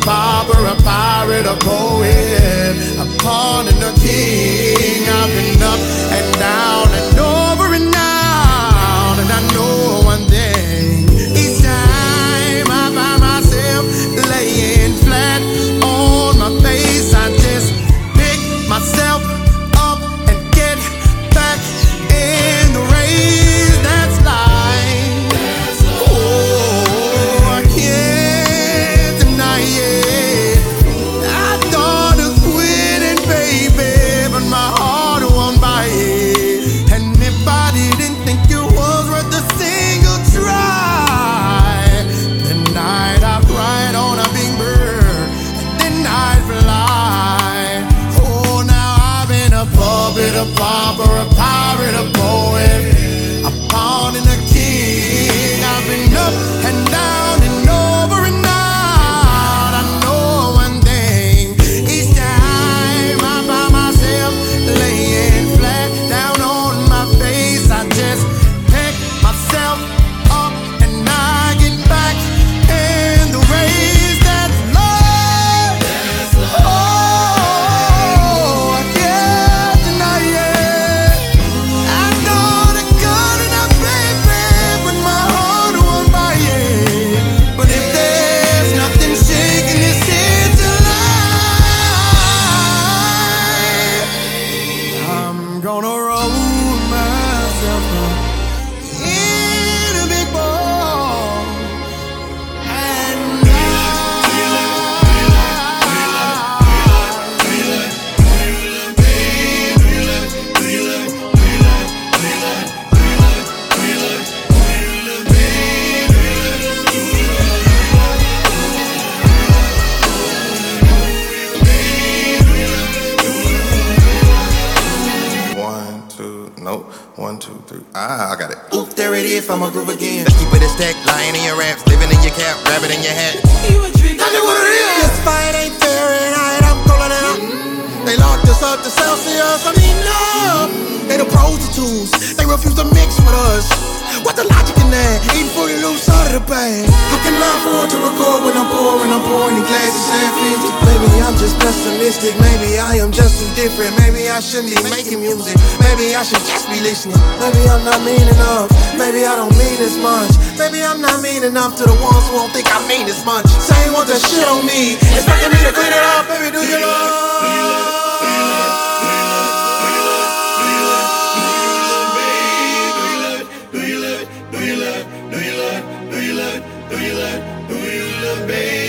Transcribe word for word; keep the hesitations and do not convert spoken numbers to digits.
pauper, a pirate, a poet, a pawn and a king. I've been up and down and over and out, and I know one thing. Each time I find myself laying flat on my face, I just pick myself up and get back in the race. That's life. Oh, I can't deny it. I thought of quitting, baby, but my heart won't buy it. And if I didn't think it was worth a single try, then I'd hop right on a big bird, and then I'd fly. Oh, now I've been a puppet, a pauper, a pirate, a poet, a pawn and a king. I've been up and down and over and out. I know one thing. Each time I find myself laying flat down on my face, I just pick myself up and I get back in the race. That's love. Oh, I can't deny it. I know the good enough, baby, but my heart won't buy it. But if there's nothing shaking this here tonight, I'm gonna roll myself up in a big ball and One, two, nope. One, two, three. Ah, I got it. oof, there it is. I'm a groove again. Let's keep it a stack, lying in your raps, living in your cap, rabbit in your hat. Tell me what it is. This fight ain't Fahrenheit, I'm calling out. They locked us up to Celsius, I mean love. They the prostitutes, they refuse to mix with us. What the logic in that? Eating fully loose out of the bag. How can I afford to record when I'm pouring, I'm pouring in glasses and fifty? Maybe I'm just pessimistic, maybe I am just too different. Maybe I shouldn't be making music, maybe I should just be listening. Maybe I'm not mean enough, maybe I don't mean as much. Maybe I'm not mean enough to the ones who won't think I mean as much. Saying want that shit on me, expecting me to clean it up, baby, do you love? Do you love, do you love, do you love, do you love, do you love, do you love, baby?